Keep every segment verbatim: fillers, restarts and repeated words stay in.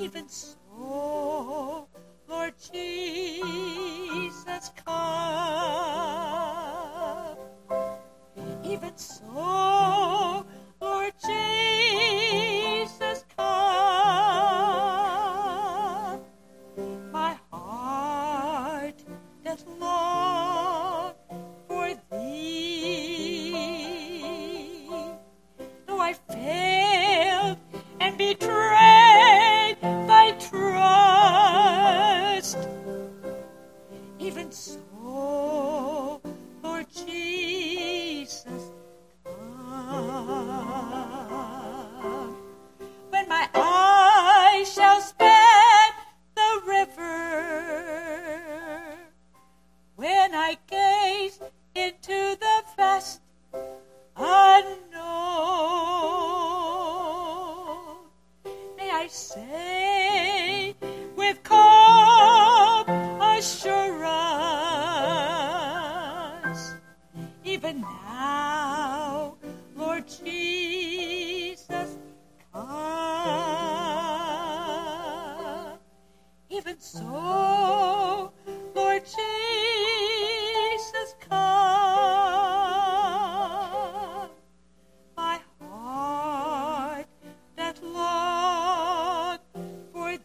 Even so, Lord Jesus, come. Even so, Lord Jesus, come. My heart doth long for thee. Though I failed and betrayed thy trust, even so, Lord Jesus, come. When my eyes shall span the river, when I gaze into the vast unknown, may I say with calm assurance, even now, Lord Jesus, come. Even so, Lord Jesus, come. My heart that long for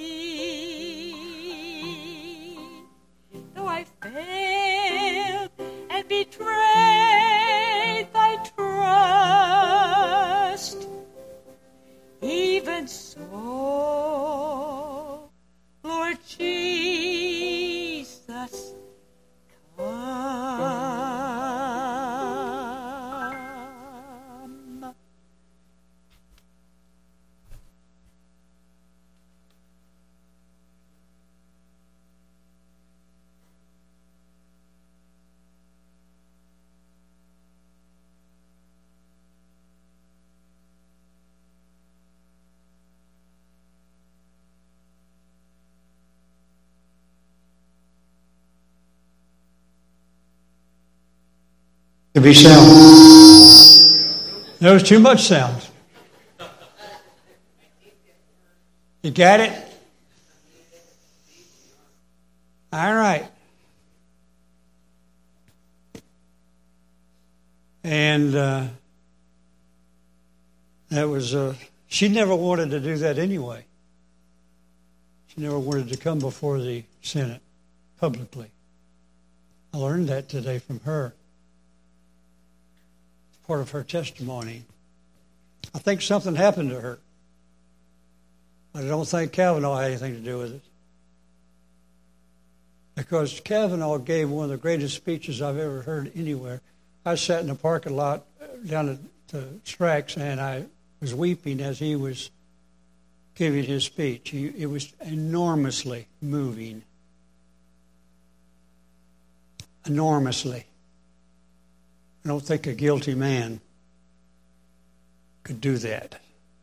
thee, though I failed and betrayed thy trust, even so, Lord Jesus, come. To be sound. There was too much sound. You got it? All right. And uh, that was, uh, she never wanted to do that anyway. She never wanted to come before the Senate publicly. I learned that today from her. Part of her testimony. I think something happened to her. I don't think Kavanaugh had anything to do with it. Because Kavanaugh gave one of the greatest speeches I've ever heard anywhere. I sat in the parking lot down at the tracks and I was weeping as he was giving his speech. He, it was enormously moving. Enormously. I don't think a guilty man could do that.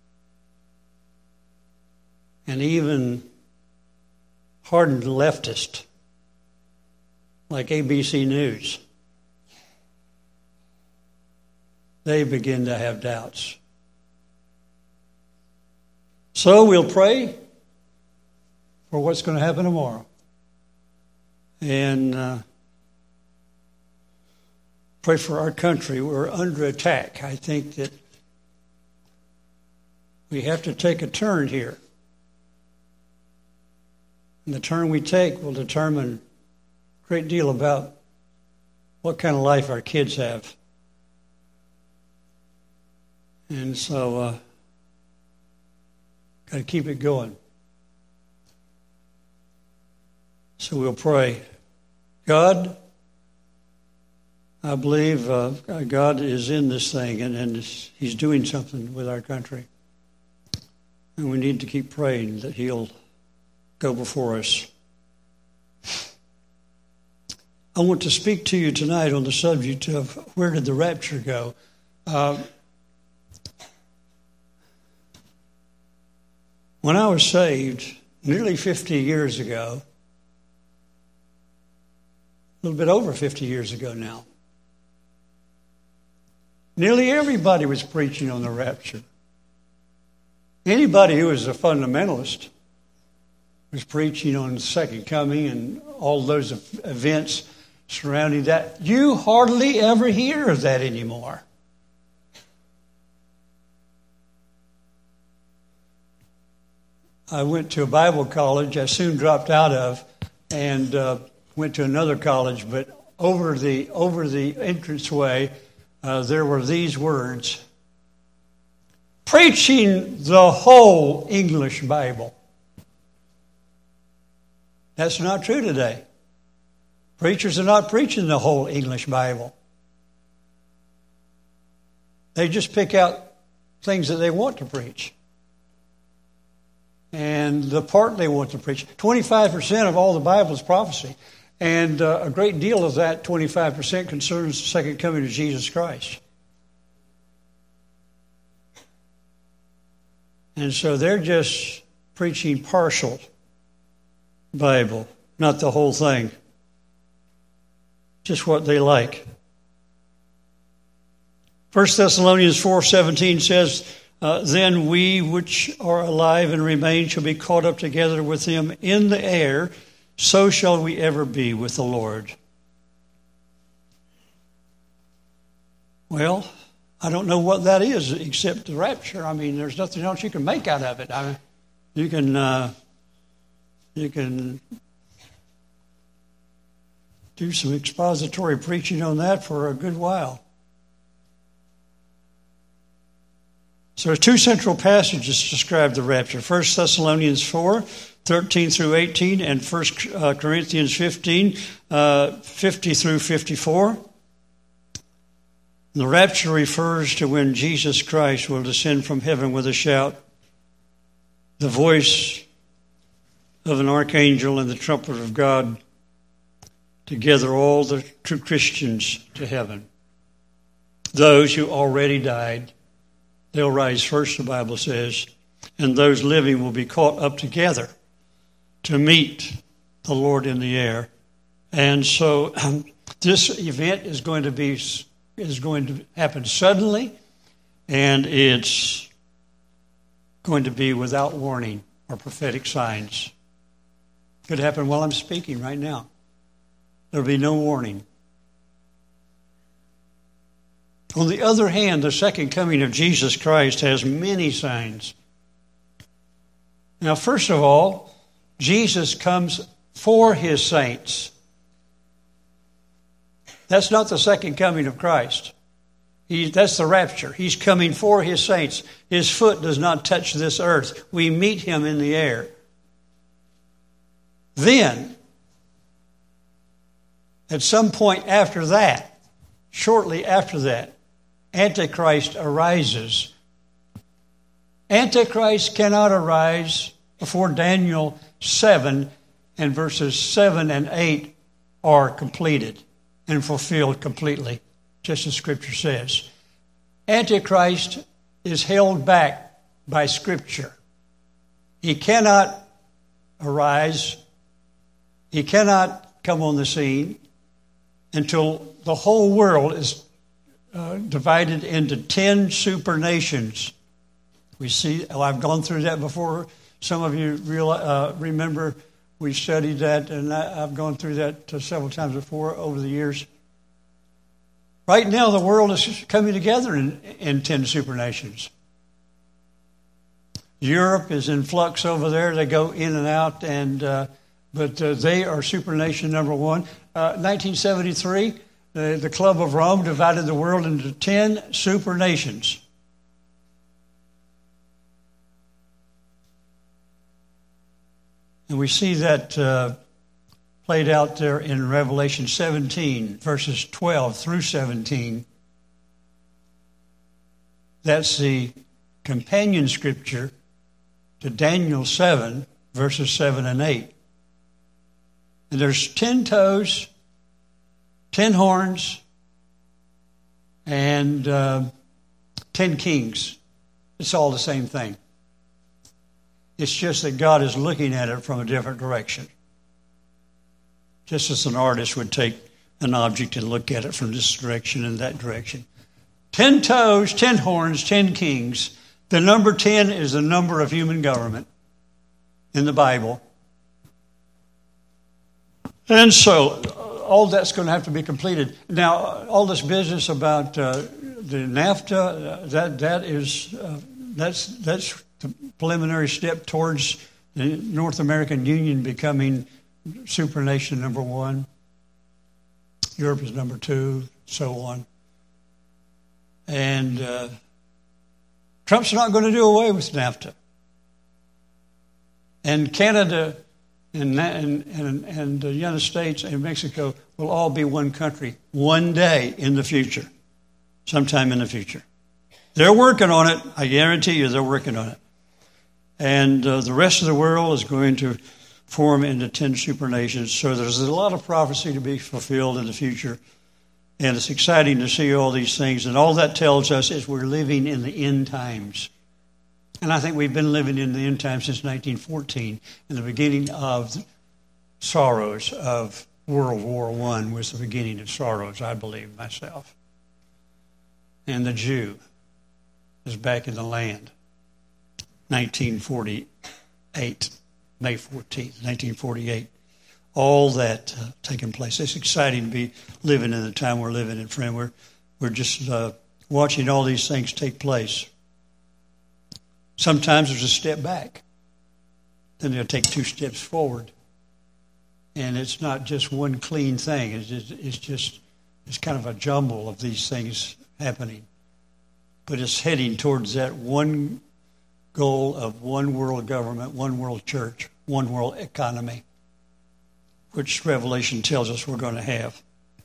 And even hardened leftists like A B C News, they begin to have doubts. So we'll pray for what's going to happen tomorrow. And uh, pray for our country. We're under attack. I think that we have to take a turn here. And the turn we take will determine a great deal about what kind of life our kids have. And so, uh, got to keep it going. So we'll pray. God, I believe uh, God is in this thing, and, and He's doing something with our country. And we need to keep praying that He'll go before us. I want to speak to you tonight on the subject of where did the rapture go? Uh, when I was saved, nearly fifty years ago, a little bit over fifty years ago now, nearly everybody was preaching on the rapture. Anybody who was a fundamentalist was preaching on the second coming and all those events surrounding that. You hardly ever hear of that anymore. I went to a Bible college I soon dropped out of and uh, went to another college, but over the over the entranceway uh, there were these words: preaching the whole English Bible. That's not true today. Preachers are not preaching the whole English Bible. They just pick out things that they want to preach. And the part they want to preach. twenty-five percent of all the Bible is prophecy. And uh, a great deal of that twenty-five percent concerns the second coming of Jesus Christ. And so they're just preaching partial Bible, not the whole thing. Just what they like. First Thessalonians four seventeen says, uh, then we which are alive and remain shall be caught up together with them in the air, so shall we ever be with the Lord. Well, I don't know what that is except the rapture. I mean, there's nothing else you can make out of it. I mean, you can uh, you can do some expository preaching on that for a good while. So there's two central passages to describe the rapture. First Thessalonians four, thirteen through eighteen, and First Corinthians fifteen, uh, fifty through fifty-four. The rapture refers to when Jesus Christ will descend from heaven with a shout, the voice of an archangel and the trumpet of God, to gather all the true Christians to heaven. Those who already died, they'll rise first, the Bible says, and those living will be caught up together to meet the Lord in the air. And so um, this event is going to be is going to happen suddenly, and it's going to be without warning or prophetic signs. Could happen while I'm speaking right now. There'll be no warning. On the other hand, the second coming of Jesus Christ has many signs. Now, first of all, Jesus comes for his saints. That's not the second coming of Christ. He, that's the rapture. He's coming for his saints. His foot does not touch this earth. We meet him in the air. Then, at some point after that, shortly after that, Antichrist arises. Antichrist cannot arise before Daniel seven and verses seven and eight are completed and fulfilled completely, just as Scripture says. Antichrist is held back by Scripture. He cannot arise. He cannot come on the scene until the whole world is uh, divided into ten super nations. We see, oh, I've gone through that before. Some of you real, uh, remember we studied that, and I, I've gone through that uh, several times before over the years. Right now, the world is coming together in, in ten super nations. Europe is in flux over there. They go in and out, and uh, but uh, they are supernation number one. Uh, nineteen seventy-three, the, the Club of Rome divided the world into ten supernations. And we see that uh, played out there in Revelation seventeen, verses twelve through seventeen. That's the companion scripture to Daniel seven, verses seven and eight. And there's ten toes, ten horns, and uh, ten kings. It's all the same thing. It's just that God is looking at it from a different direction. Just as an artist would take an object and look at it from this direction and that direction. Ten toes, ten horns, ten kings. The number ten is the number of human government in the Bible. And so all that's going to have to be completed. Now, all this business about uh, the NAFTA, uh, that that is uh, that's that's the preliminary step towards the North American Union becoming supernation number one. Europe is number two, so on. And uh, Trump's not going to do away with NAFTA. And Canada and, and, and, and the United States and Mexico will all be one country one day in the future, sometime in the future. They're working on it. I guarantee you they're working on it. And uh, the rest of the world is going to form into ten supernations. So there's a lot of prophecy to be fulfilled in the future. And it's exciting to see all these things. And all that tells us is we're living in the end times. And I think we've been living in the end times since nineteen fourteen. And the beginning of sorrows of World War One was the beginning of sorrows, I believe, myself. And the Jew is back in the land. nineteen forty-eight, May fourteenth, nineteen forty-eight. All that uh, taking place. It's exciting to be living in the time we're living in, friend. We're, we're just uh, watching all these things take place. Sometimes there's a step back. Then they'll take two steps forward. And it's not just one clean thing. It's just, it's just it's kind of a jumble of these things happening. But it's heading towards that one goal of one world government, one world church, one world economy, which Revelation tells us we're going to have.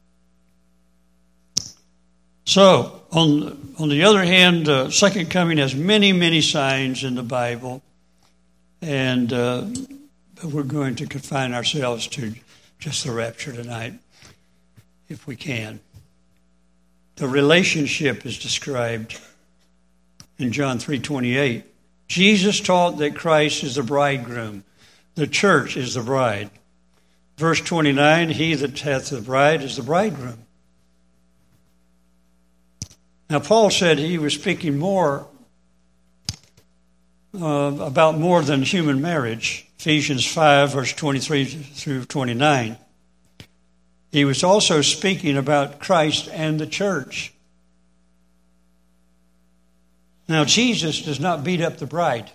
So, on, on the other hand, uh, Second Coming has many, many signs in the Bible, and uh, we're going to confine ourselves to just the rapture tonight, if we can. The relationship is described in John three twenty-eight. Jesus taught that Christ is the bridegroom. The church is the bride. Verse twenty-nine, he that hath the bride is the bridegroom. Now, Paul said he was speaking more uh, about more than human marriage. Ephesians five, verse twenty-three through twenty-nine. He was also speaking about Christ and the church. Now, Jesus does not beat up the bride.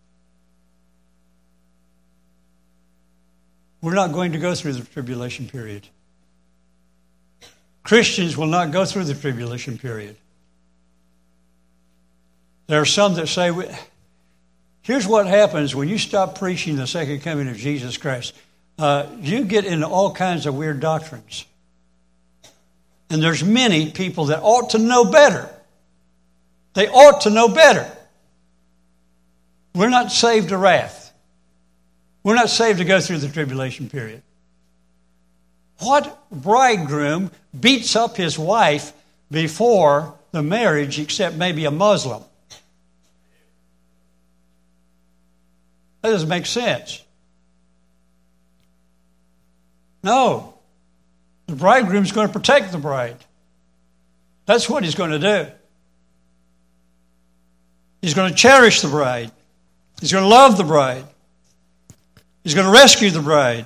We're not going to go through the tribulation period. Christians will not go through the tribulation period. There are some that say, here's what happens when you stop preaching the second coming of Jesus Christ. Uh, you get into all kinds of weird doctrines. And there's many people that ought to know better. They ought to know better. We're not saved to wrath. We're not saved to go through the tribulation period. What bridegroom beats up his wife before the marriage except maybe a Muslim? That doesn't make sense. No. The bridegroom's going to protect the bride. That's what he's going to do. He's going to cherish the bride. He's going to love the bride. He's going to rescue the bride.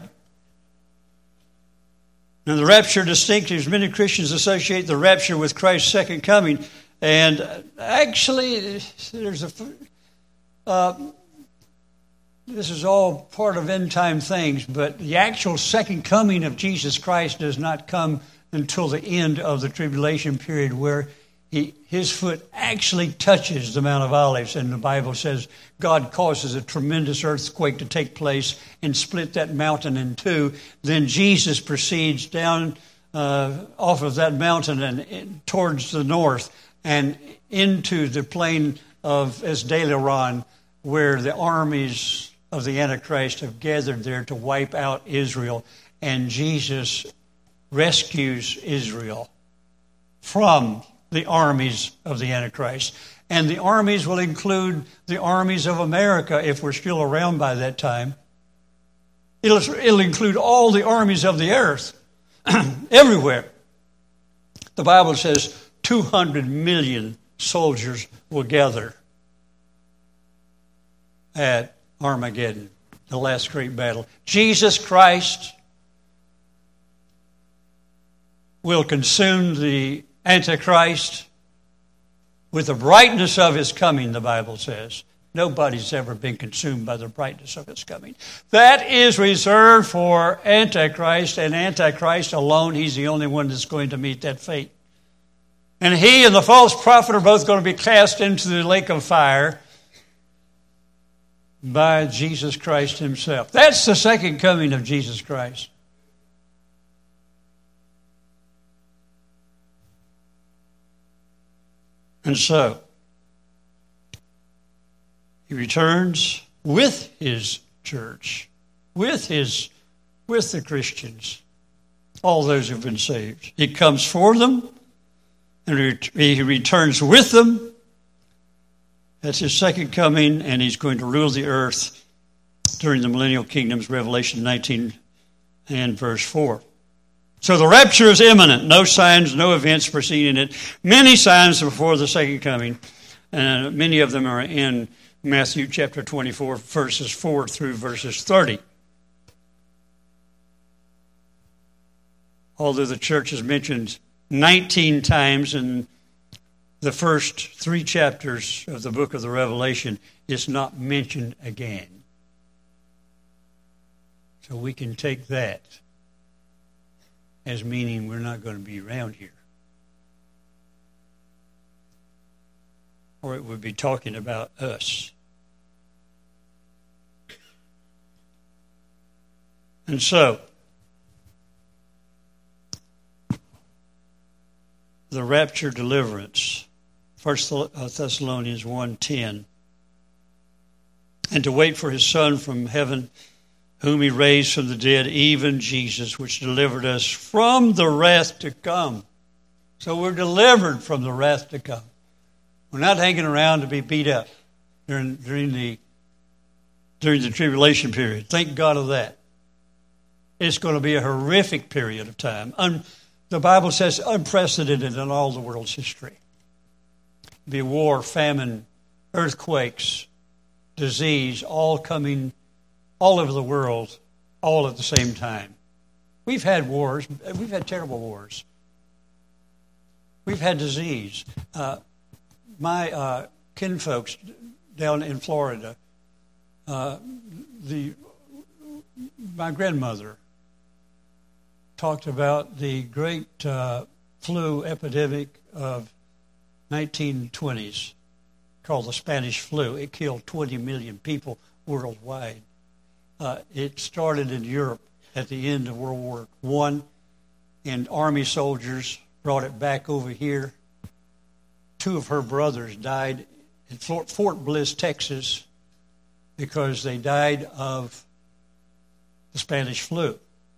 Now, the rapture distinctives, many Christians associate the rapture with Christ's second coming. And actually, there's a... Uh, This is all part of end-time things, but the actual second coming of Jesus Christ does not come until the end of the tribulation period, where he, his foot actually touches the Mount of Olives. And the Bible says God causes a tremendous earthquake to take place and split that mountain in two. Then Jesus proceeds down uh, off of that mountain and in, towards the north and into the plain of Esdaleron, where the armies of the Antichrist have gathered there to wipe out Israel, and Jesus rescues Israel from the armies of the Antichrist. And the armies will include the armies of America if we're still around by that time. It'll, it'll include all the armies of the earth, everywhere. The Bible says two hundred million soldiers will gather at Armageddon, the last great battle. Jesus Christ will consume the Antichrist with the brightness of his coming, the Bible says. Nobody's ever been consumed by the brightness of his coming. That is reserved for Antichrist, and Antichrist alone. He's the only one that's going to meet that fate. And he and the false prophet are both going to be cast into the lake of fire by Jesus Christ himself. That's the second coming of Jesus Christ. And so, he returns with his church, with his, with the Christians, all those who've been saved. He comes for them, and he returns with them. That's his second coming, and he's going to rule the earth during the millennial kingdoms, Revelation nineteen and verse four. So the rapture is imminent. No signs, no events preceding it. Many signs before the second coming, and many of them are in Matthew chapter twenty-four, verses four through verses thirty. Although the church is mentioned nineteen times in the first three chapters of the book of the Revelation, it's not mentioned again. So we can take that as meaning we're not going to be around here. Or it would be talking about us. And so, the rapture deliverance, First Thessalonians one ten, and to wait for his Son from heaven, whom he raised from the dead, even Jesus, which delivered us from the wrath to come. So we're delivered from the wrath to come. We're not hanging around to be beat up during, during the during the tribulation period. Thank God of that. It's going to be a horrific period of time. Un, the Bible says unprecedented in all the world's history. It'll be war, famine, earthquakes, disease, all coming all over the world, all at the same time. We've had wars. We've had terrible wars. We've had disease. Uh, my uh, kinfolks down in Florida, uh, the my grandmother talked about the great uh, flu epidemic of nineteen twenties called the Spanish flu. It killed twenty million people worldwide. Uh, it started in Europe at the end of World War One, and Army soldiers brought it back over here. Two of her brothers died in Fort Bliss, Texas, because they died of the Spanish flu.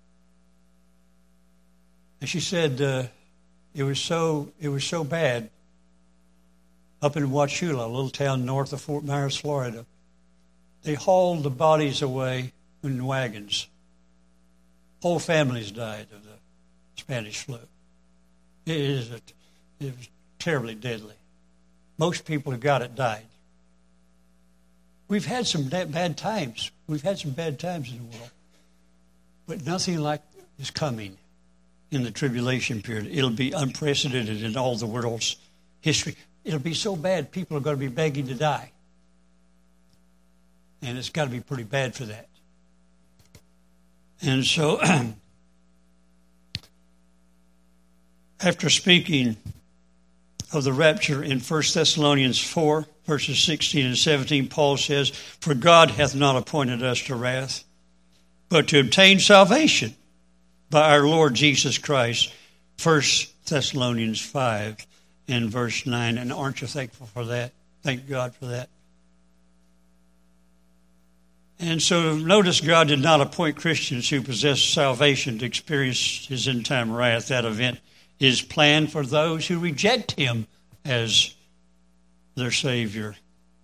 And she said uh, it was so it was so bad up in Wauchula, a little town north of Fort Myers, Florida. They hauled the bodies away in wagons. Whole families died of the Spanish flu. It is a, it was terribly deadly. Most people who got it died. We've had some bad times. We've had some bad times in the world. But nothing like is coming in the tribulation period. It'll be unprecedented in all the world's history. It'll be so bad, people are going to be begging to die. And it's got to be pretty bad for that. And so, after speaking of the rapture in First Thessalonians four, verses sixteen and seventeen, Paul says, "For God hath not appointed us to wrath, but to obtain salvation by our Lord Jesus Christ." First Thessalonians five and verse nine. And aren't you thankful for that? Thank God for that. And so notice God did not appoint Christians who possess salvation to experience his end-time wrath. That event is planned for those who reject him as their Savior.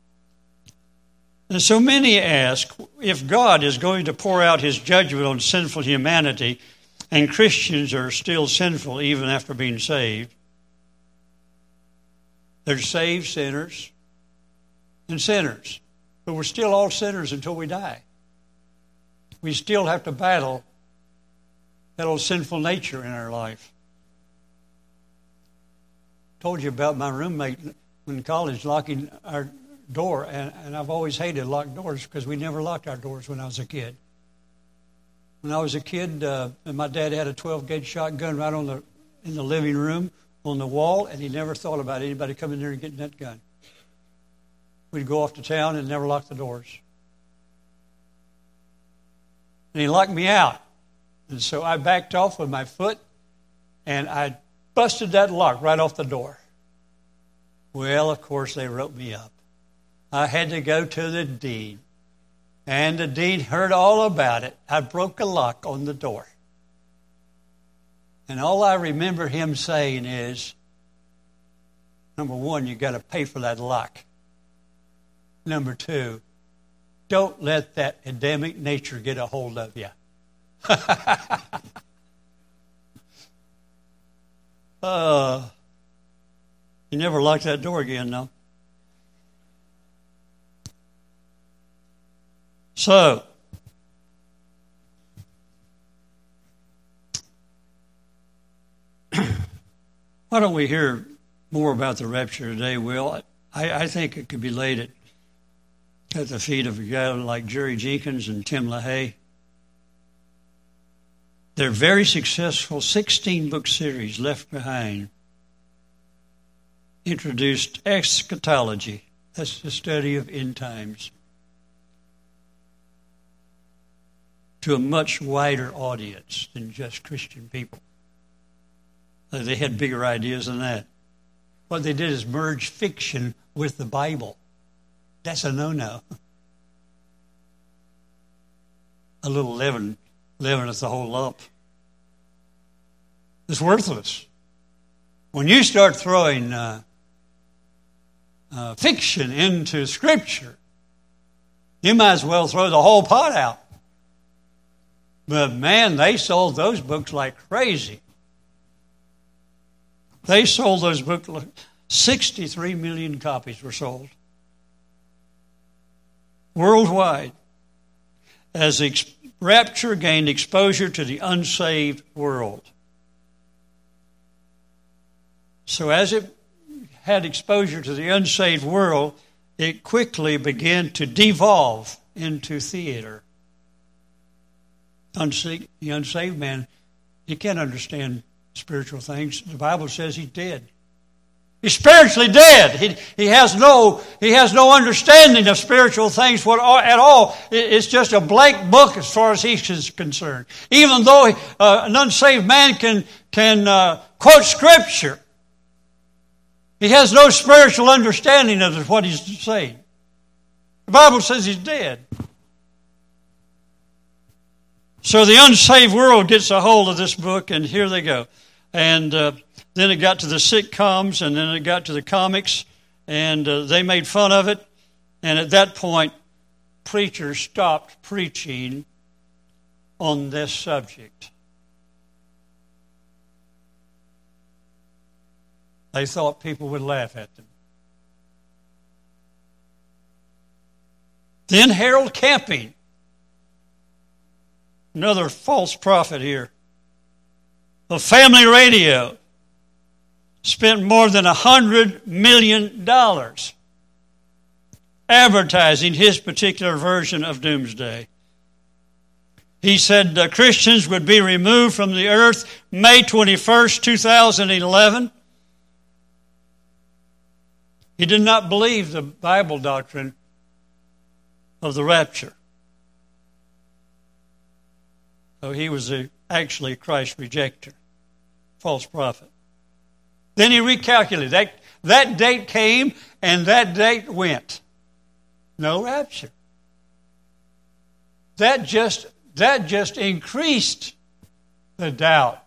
And so many ask, if God is going to pour out his judgment on sinful humanity, and Christians are still sinful even after being saved, they're saved sinners and sinners. But we're still all sinners until we die. We still have to battle that old sinful nature in our life. told you about my roommate in college locking our door, and, and I've always hated locked doors because we never locked our doors when I was a kid. When I was a kid, uh, and my dad had a twelve gauge shotgun right on the in the living room on the wall, and he never thought about anybody coming there and getting that gun. We'd go off to town and never lock the doors. And he locked me out. And so I backed off with my foot, and I busted that lock right off the door. Well, of course, they wrote me up. I had to go to the dean. And the dean heard all about it. I broke a lock on the door. And all I remember him saying is, number one, you got to pay for that lock. Number two, don't let that Adamic nature get a hold of you. uh, you never locked that door again, no? So, why don't we hear more about the rapture today, Will? I, I think it could be laid at, at the feet of a guy like Jerry Jenkins and Tim LaHaye. Their very successful sixteen-book series, Left Behind, introduced eschatology. That's the study of end times, to a much wider audience than just Christian people. They had bigger ideas than that. What they did is merge fiction with the Bible. That's a no-no. A little leaven leaveneth the whole lump. It's worthless. When you start throwing uh, uh, fiction into Scripture, you might as well throw the whole pot out. But man, they sold those books like crazy. They sold those books, sixty-three million copies were sold worldwide as the ex- rapture gained exposure to the unsaved world. So as it had exposure to the unsaved world, it quickly began to devolve into theater. Unsaved, the unsaved man, he can't understand spiritual things. The Bible says he's dead. He's spiritually dead. He, he has no he has no understanding of spiritual things what, at all. It's just a blank book as far as he's concerned. Even though uh, an unsaved man can can uh, quote Scripture, he has no spiritual understanding of what he's saying. The Bible says he's dead. So the unsaved world gets a hold of this book, and here they go. And uh, then it got to the sitcoms, and then it got to the comics, and uh, they made fun of it. And at that point, preachers stopped preaching on this subject. They thought people would laugh at them. Then Harold Camping, another false prophet here, of Family Radio, spent more than a hundred million dollars advertising his particular version of doomsday. He said uh, Christians would be removed from the earth May twenty-first, two thousand eleven. He did not believe the Bible doctrine of the rapture. So he was a, actually a Christ rejecter, false prophet. Then he recalculated. That, that date came and that date went. No rapture. That just, that just increased the doubt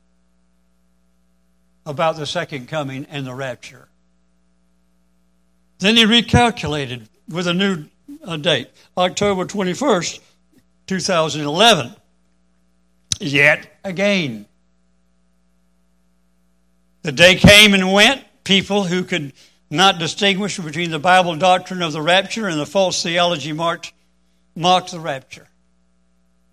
about the second coming and the rapture. Then he recalculated with a new uh, date, October twenty-first, two thousand eleven. Yet again. The day came and went. People who could not distinguish between the Bible doctrine of the rapture and the false theology marked, mocked the rapture.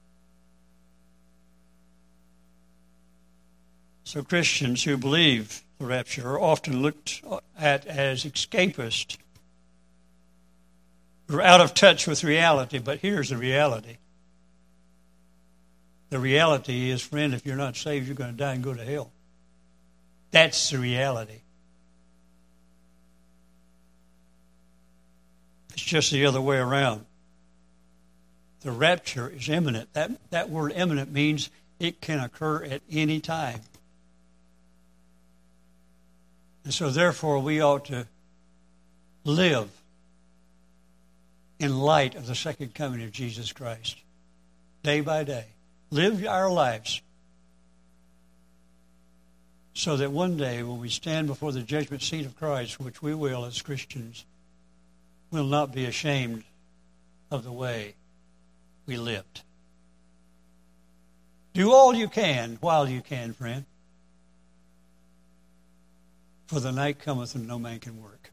So Christians who believe the rapture are often looked at as escapist. We're out of touch with reality, but here's the reality. The reality is, friend, if you're not saved, you're going to die and go to hell. That's the reality. It's just the other way around. The rapture is imminent. That, that word imminent means it can occur at any time. And so therefore we ought to live in light of the second coming of Jesus Christ. Day by day. Live our lives so that one day when we stand before the judgment seat of Christ, which we will as Christians, we'll not be ashamed of the way we lived. Do all you can while you can, friend. For the night cometh and no man can work.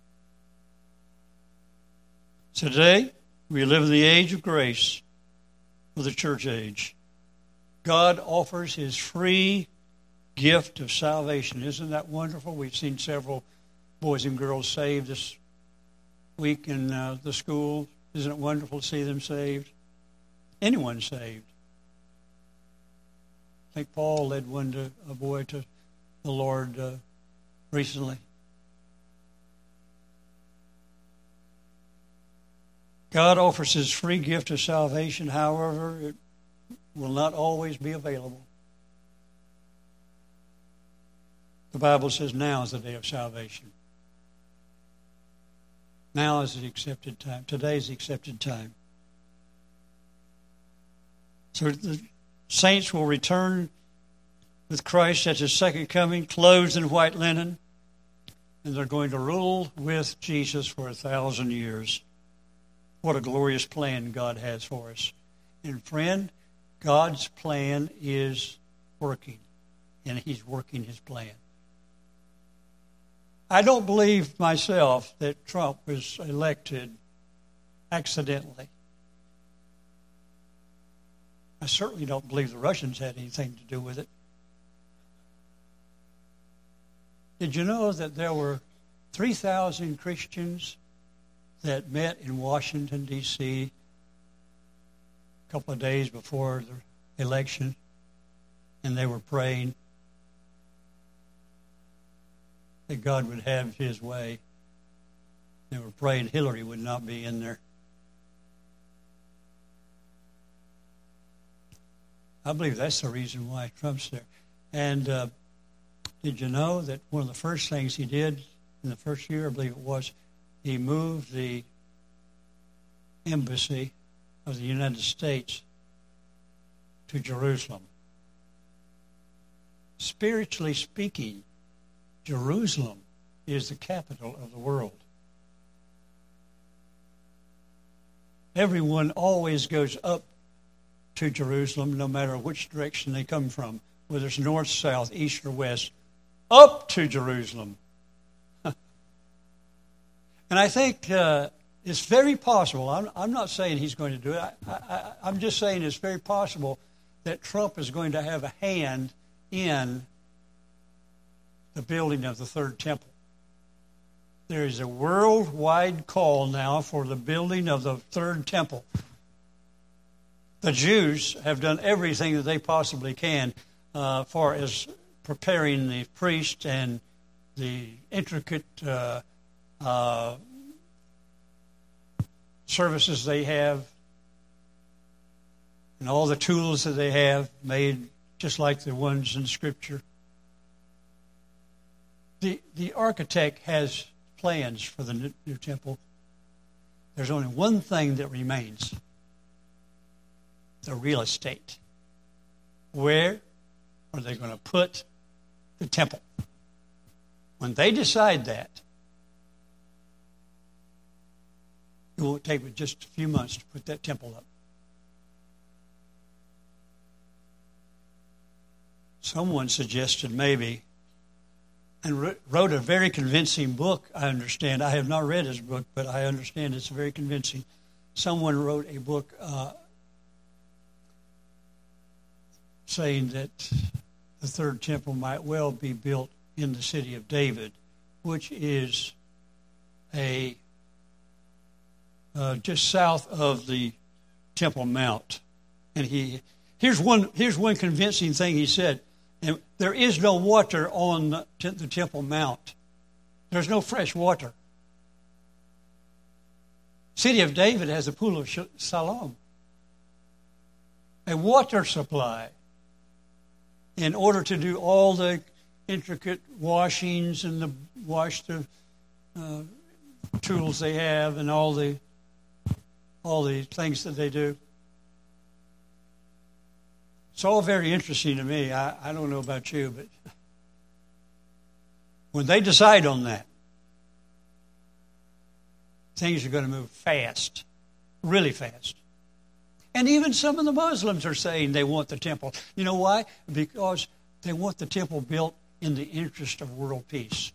So today, we live in the age of grace for the church age. God offers his free gift of salvation. Isn't that wonderful? We've seen several boys and girls saved this week in uh, the school. Isn't it wonderful to see them saved? Anyone saved. I think Paul led one to a boy to the Lord uh, recently. God offers his free gift of salvation. However, it will not always be available. The Bible says now is the day of salvation. Now is the accepted time. Today is the accepted time. So the saints will return with Christ at his second coming, clothed in white linen, and they're going to rule with Jesus for a thousand years. What a glorious plan God has for us. And friend, God's plan is working, and he's working his plan. I don't believe myself that Trump was elected accidentally. I certainly don't believe the Russians had anything to do with it. Did you know that there were three thousand Christians that met in Washington, D C a couple of days before the election, and they were praying that God would have his way. They were praying Hillary would not be in there. I believe that's the reason why Trump's there. And uh, did you know that one of the first things he did in the first year, I believe it was, he moved the embassy of the United States to Jerusalem. Spiritually speaking, Jerusalem is the capital of the world. Everyone always goes up to Jerusalem, no matter which direction they come from, whether it's north, south, east, or west, up to Jerusalem. And I think uh, it's very possible, I'm, I'm not saying he's going to do it, I, I, I'm just saying it's very possible that Trump is going to have a hand in the building of the third temple. There is a worldwide call now for the building of the third temple. The Jews have done everything that they possibly can uh, for as preparing the priest and the intricate uh, uh, services they have and all the tools that they have made just like the ones in Scripture. The, the architect has plans for the new, new temple. There's only one thing that remains. The real estate. Where are they going to put the temple? When they decide that, it won't take but just a few months to put that temple up. Someone suggested maybe, and wrote a very convincing book, I understand. I have not read his book, but I understand it's very convincing. Someone wrote a book uh, saying that the third temple might well be built in the city of David, which is a uh, just south of the Temple Mount. And he here's one here's one convincing thing he said. And there is no water on the, the Temple Mount. There's no fresh water. City of David has a pool of Siloam, a water supply, in order to do all the intricate washings and the wash the uh, tools they have and all the all the things that they do. It's all very interesting to me. I, I don't know about you, but when they decide on that, things are going to move fast, really fast. And even some of the Muslims are saying they want the temple. You know why? Because they want the temple built in the interest of world peace.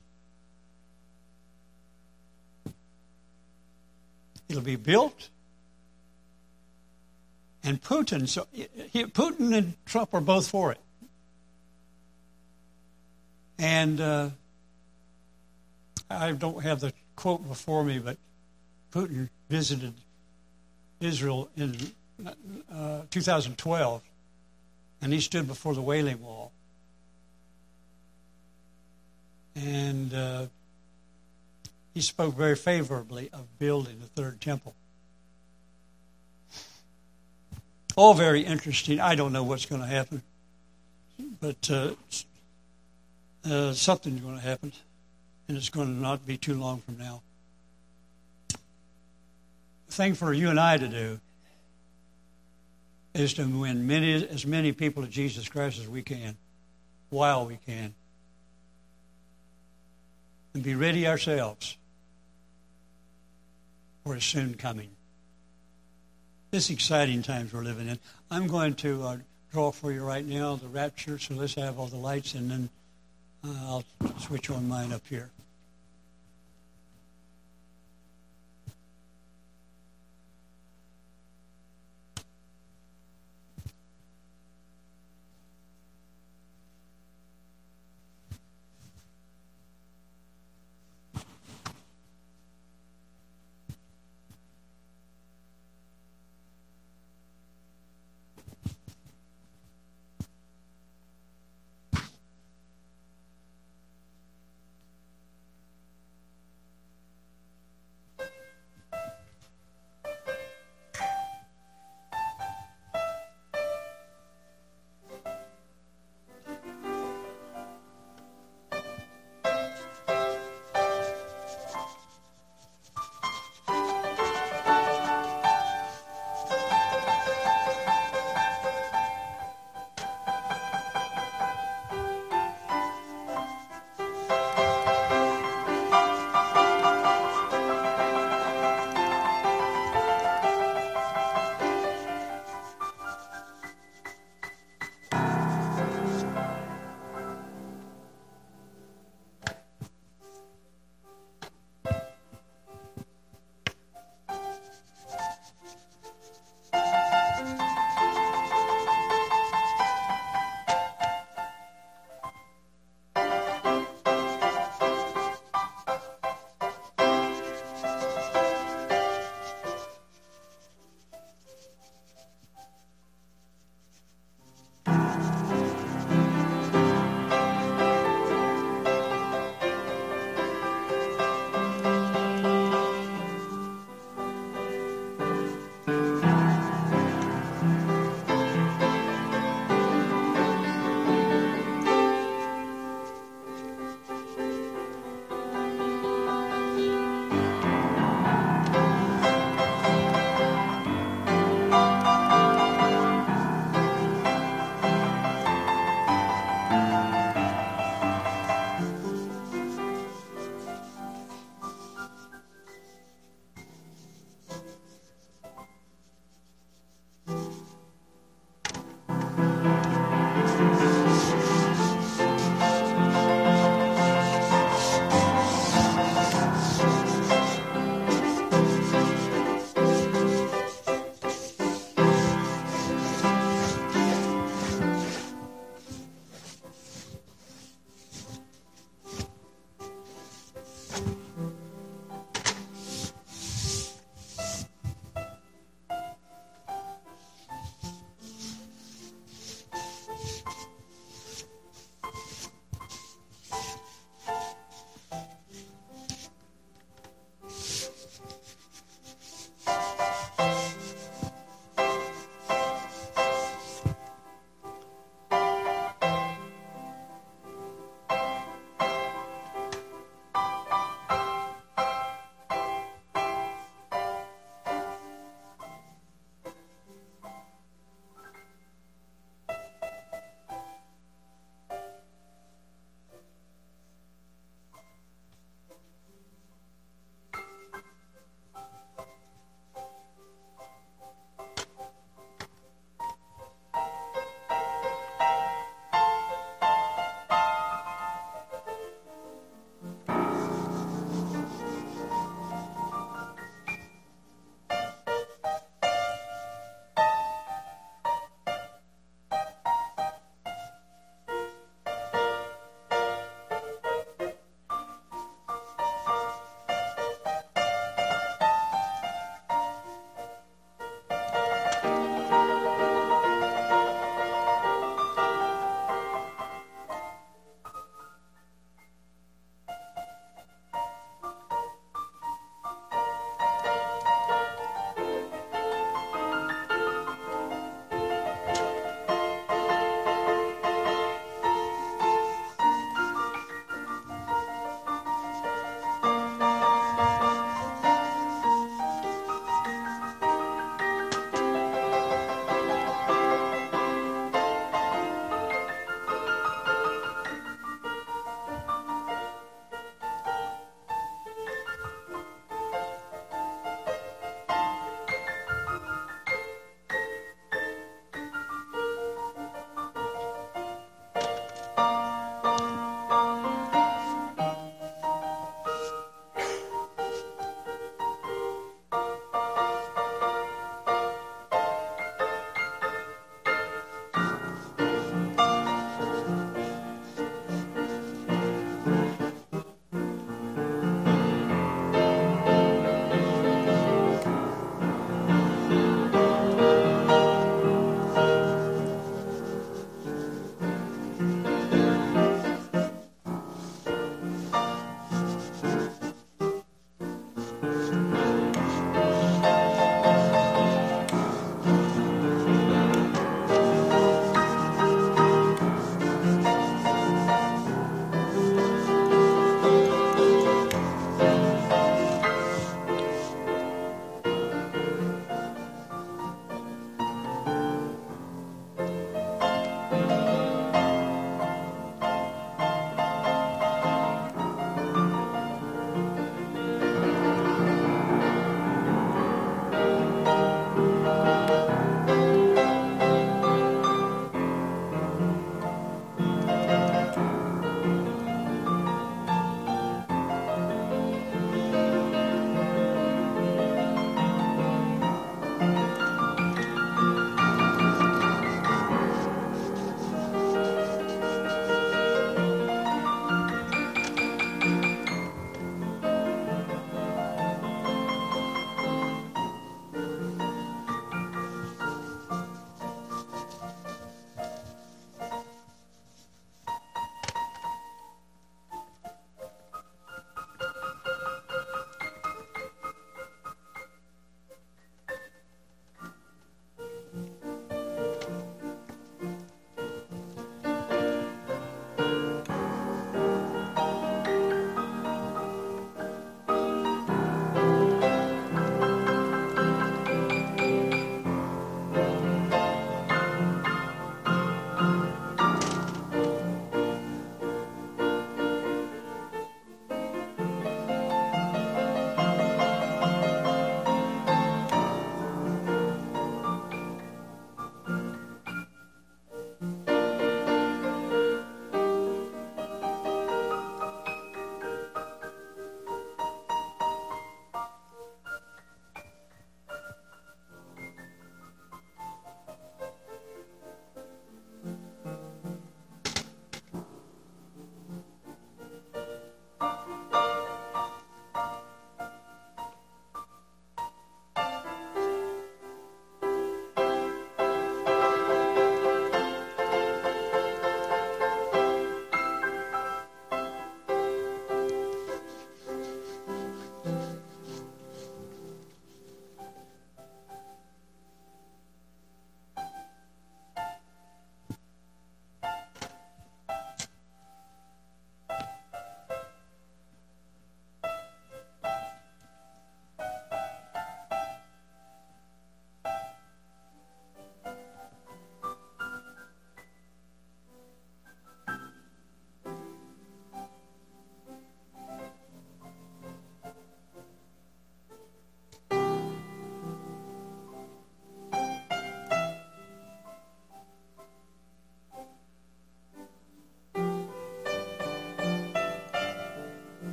It'll be built. And Putin, so he, Putin and Trump are both for it. And uh, I don't have the quote before me, but Putin visited Israel in uh, two thousand twelve, and he stood before the Wailing Wall. And uh, he spoke very favorably of building the third temple. All very interesting. I don't know what's going to happen, but uh, uh, something's going to happen, and it's going to not be too long from now. The thing for you and I to do is to win many, as many people to Jesus Christ as we can, while we can, and be ready ourselves for His soon coming. This exciting times we're living in. I'm going to uh, draw for you right now the rapture, so let's have all the lights, and then uh, I'll switch on mine up here.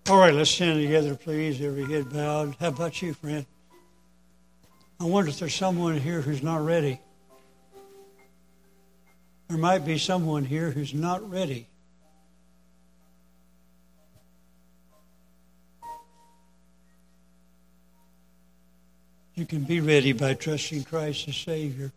All right, let's stand together, please. Every head bowed. How about you, friend? I wonder if there's someone here who's not ready. There might be someone here who's not ready. You can be ready by trusting Christ as Savior.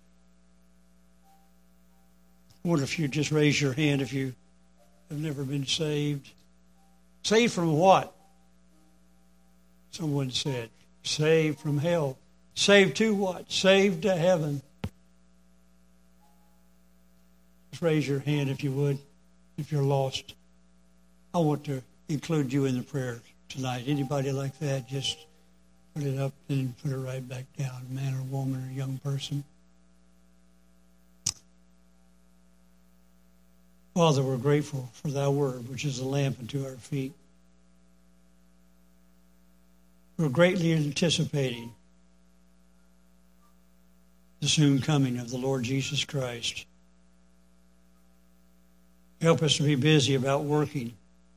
I wonder if you just raise your hand if you have never been saved. Saved from what? Someone said, saved from hell. Saved to what? Saved to heaven. Just raise your hand if you would, if you're lost. I want to include you in the prayer tonight. Anybody like that, just put it up and put it right back down. Man or woman or young person. Father, we're grateful for thy word, which is a lamp unto our feet. We're greatly anticipating the soon coming of the Lord Jesus Christ. Help us to be busy about working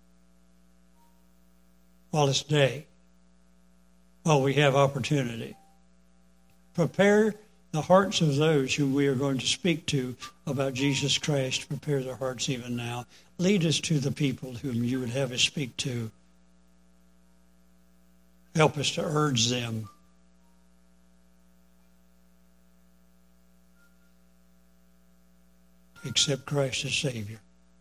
while it's day, while we have opportunity. Prepare the hearts of those whom we are going to speak to about Jesus Christ. Prepare their hearts even now. Lead us to the people whom you would have us speak to. Help us to urge them. Accept Christ as Savior.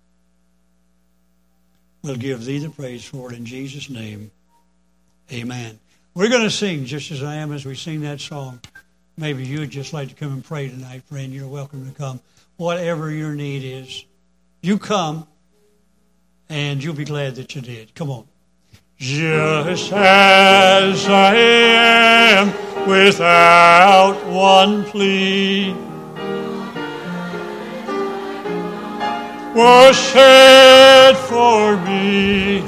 We'll give thee the praise for it in Jesus' name. Amen. We're going to sing just as I am as we sing that song. Maybe you would just like to come and pray tonight, friend. You're welcome to come. Whatever your need is, you come, and you'll be glad that you did. Come on. Just as I am, without one plea, was shed for me.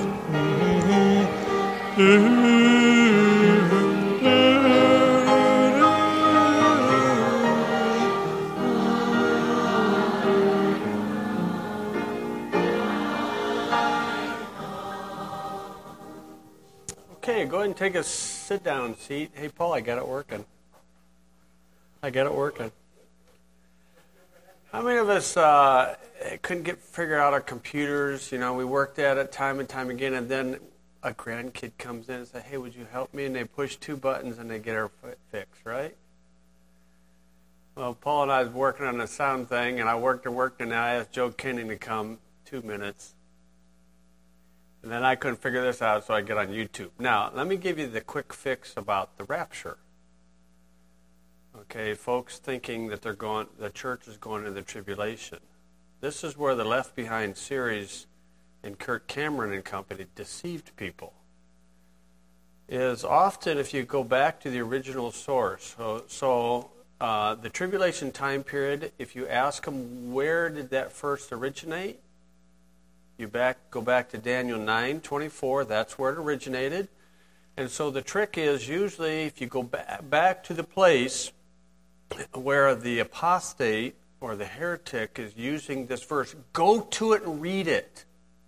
Okay, go ahead and take a sit-down seat. Hey, Paul, I got it working. I got it working. How many of us uh, couldn't get figure out our computers? You know, we worked at it time and time again, and then a grandkid comes in and says, hey, would you help me? And they push two buttons and they get our foot fixed, right? Well, Paul and I was working on a sound thing, and I worked and worked, and I asked Joe Kenning to come two minutes. And then I couldn't figure this out, so I get on YouTube. Now, let me give you the quick fix about the rapture. Okay, folks thinking that they're going, the church is going into the tribulation. This is where the Left Behind series and Kirk Cameron and company deceived people. Is often, if you go back to the original source, so, so uh, the tribulation time period, if you ask them where did that first originate, you back go back to Daniel nine twenty-four. That's where it originated. And so the trick is usually if you go ba- back to the place where the apostate or the heretic is using this verse, go to it and read it.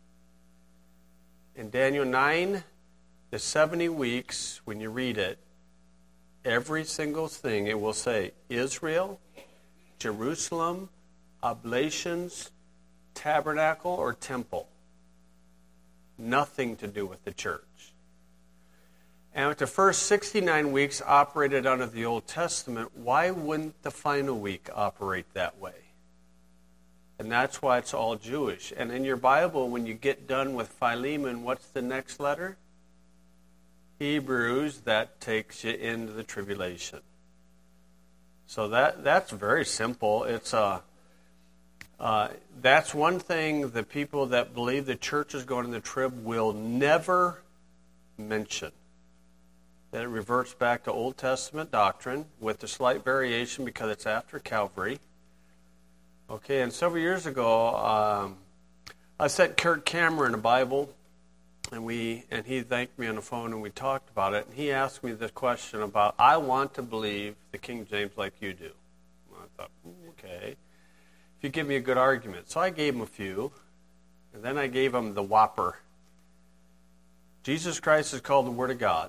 In Daniel nine, the seventy weeks, when you read it, every single thing it will say Israel, Jerusalem, oblations, tabernacle, or temple. Nothing to do with the church. And if the first sixty-nine weeks operated under the Old Testament, why wouldn't the final week operate that way? And that's why it's all Jewish. And in your Bible, when you get done with Philemon, what's the next letter? Hebrews. That takes you into the tribulation. So that that's very simple. It's a uh, that's one thing the people that believe the church is going to the trib will never mention. That it reverts back to Old Testament doctrine with a slight variation because it's after Calvary. Okay, and several years ago, um, I sent Kirk Cameron a Bible, and we and he thanked me on the phone, and we talked about it. And he asked me this question about, I want to believe the King James like you do. And I thought, okay, if you give me a good argument. So I gave him a few, and then I gave him the whopper. Jesus Christ is called the Word of God.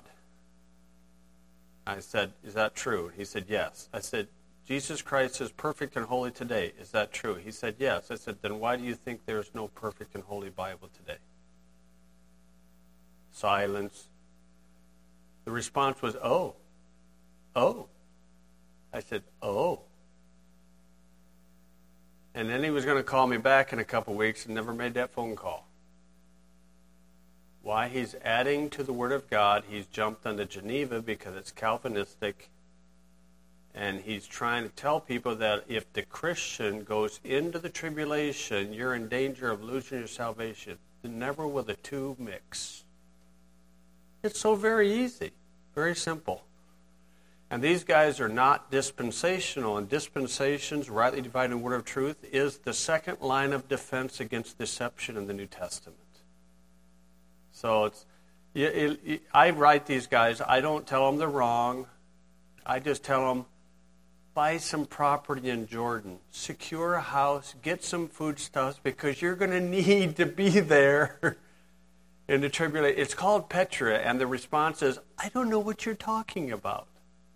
I said, is that true? He said, yes. I said, Jesus Christ is perfect and holy today. Is that true? He said, yes. I said, then why do you think there's no perfect and holy Bible today? Silence. The response was, oh. Oh. I said, oh. And then he was going to call me back in a couple weeks and never made that phone call. Why? He's adding to the Word of God. He's jumped onto Geneva because it's Calvinistic. And he's trying to tell people that if the Christian goes into the tribulation, you're in danger of losing your salvation. Never will the two mix. It's so very easy, very simple. And these guys are not dispensational. And dispensations, rightly dividing the word of truth, is the second line of defense against deception in the New Testament. So it's, it, it, I write these guys, I don't tell them they're wrong. I just tell them, buy some property in Jordan. Secure a house. Get some foodstuffs because you're going to need to be there in the tribulation. It's called Petra, and the response is, I don't know what you're talking about.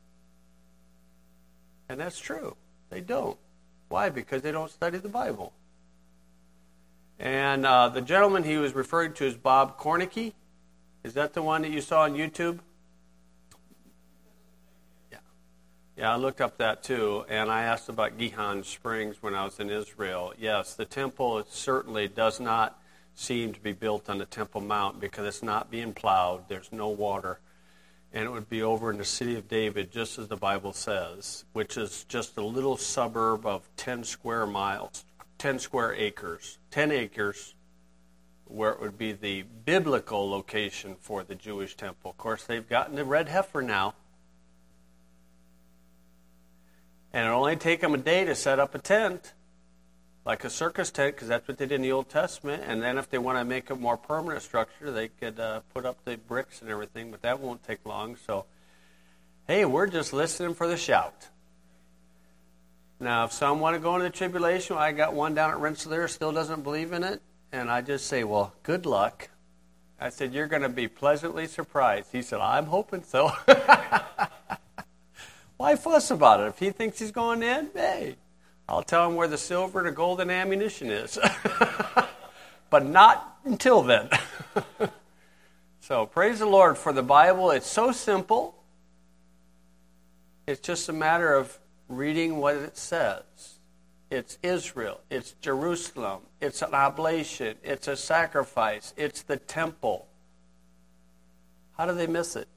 And that's true. They don't. Why? Because they don't study the Bible. And uh, the gentleman he was referring to is Bob Cornicky. Is that the one that you saw on YouTube? Yeah. Yeah, I looked up that too. And I asked about Gihon Springs when I was in Israel. Yes, the temple certainly does not seem to be built on the Temple Mount because it's not being plowed. There's no water. And it would be over in the city of David, just as the Bible says, which is just a little suburb of ten square miles, ten square acres, ten acres, where it would be the biblical location for the Jewish temple. Of course, they've gotten the red heifer now. And it'll only take them a day to set up a tent, like a circus tent, because that's what they did in the Old Testament. And then if they want to make a more permanent structure, they could uh, put up the bricks and everything, but that won't take long. So, hey, we're just listening for the shout. Now, if some want to go into the tribulation, I got one down at Rensselaer, still doesn't believe in it, and I just say, well, good luck. I said, you're going to be pleasantly surprised. He said, I'm hoping so. Why fuss about it? If he thinks he's going in, hey, I'll tell him where the silver and the gold and ammunition is. But not until then. So praise the Lord for the Bible. It's so simple. It's just a matter of reading what it says. It's Israel. It's Jerusalem. It's an oblation. It's a sacrifice. It's the temple. How do they miss it?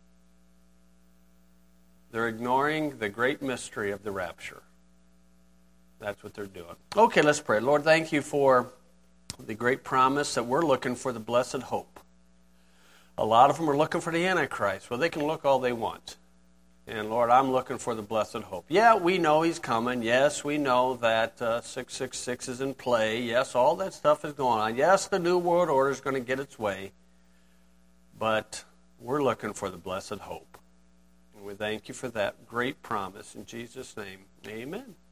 They're ignoring the great mystery of the rapture. That's what they're doing. Okay, let's pray. Lord, thank you for the great promise that we're looking for the blessed hope. A lot of them are looking for the Antichrist. Well, they can look all they want. And Lord, I'm looking for the blessed hope. Yeah, we know he's coming. Yes, we know that uh, six six six is in play. Yes, all that stuff is going on. Yes, the New World Order is going to get its way. But we're looking for the blessed hope. And we thank you for that great promise. In Jesus' name, amen.